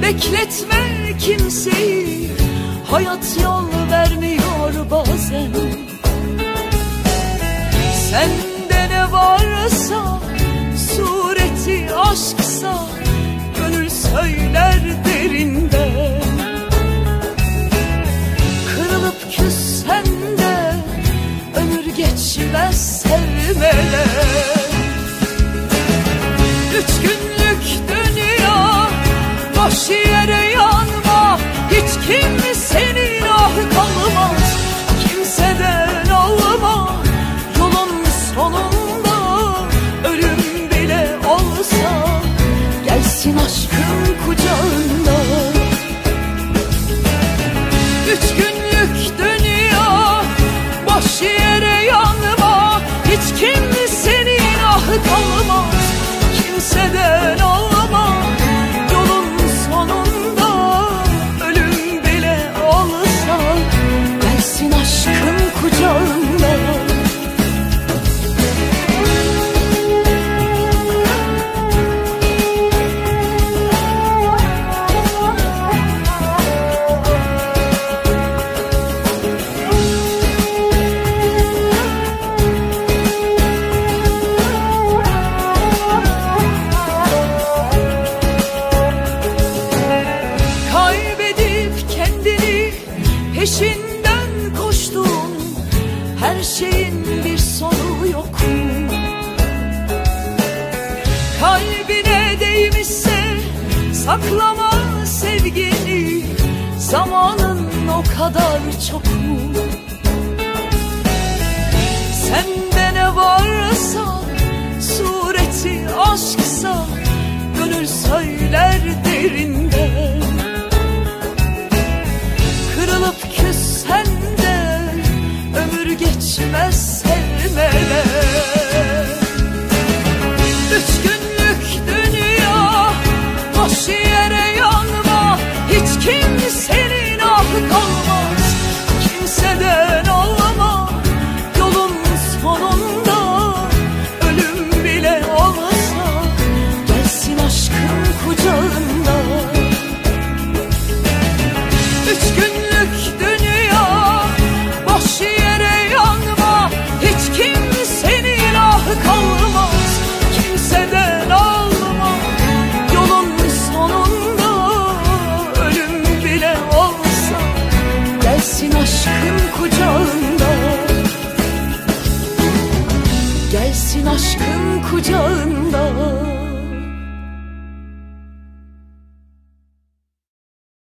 Bekletme kimseyi, hayat yol vermiyor bazen. Sende ne varsa, sureti aşksa, gönül söyler derinden. Kırılıp küssen de ömür geçmez sevmeden. 3 günlük dünya, boş yere yanma. Hiç kimsenin ahı kalmaz, kimseden alma. Yolun sonunda ölüm bile olsa, gelsin aşkın kucağında. 3 günlük dünya, boş yere yanma. Hiç kimsenin ahı kalmaz, kimseden alma. Yolun sonunda ölüm bile olsa, gelsin aşkın kucağında. Peşinden koştum, her şeyin bir sonu yok. Kalbine değmişse saklama sevgini, zamanın o kadar çok mu? Sende ne varsa, sureti aşksa, gönül söyler derin.